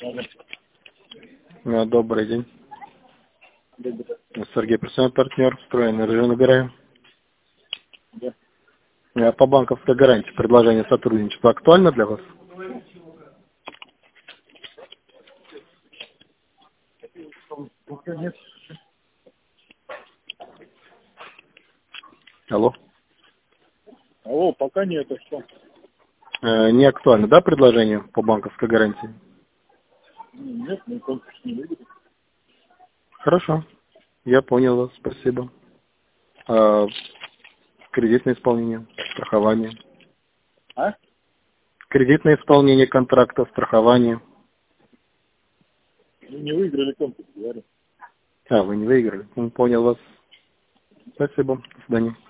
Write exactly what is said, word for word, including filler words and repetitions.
А, Добрый день. Добрый. Сергей, профессиональный партнер, встроенный режим набираем. Да. А По банковской гарантии предложение сотрудничества актуально для вас? Пока нет. Алло. Алло, пока нет, а что? Э, Не актуально, да, предложение по банковской гарантии? Ну, Нет, мы конкурс не выиграли. Хорошо. Я понял вас, спасибо. А, кредитное исполнение, страхование. А? Кредитное исполнение контракта, страхование. Мы не выиграли конкурс, говорю. А, вы не выиграли. Ну, понял вас. Спасибо. До свидания.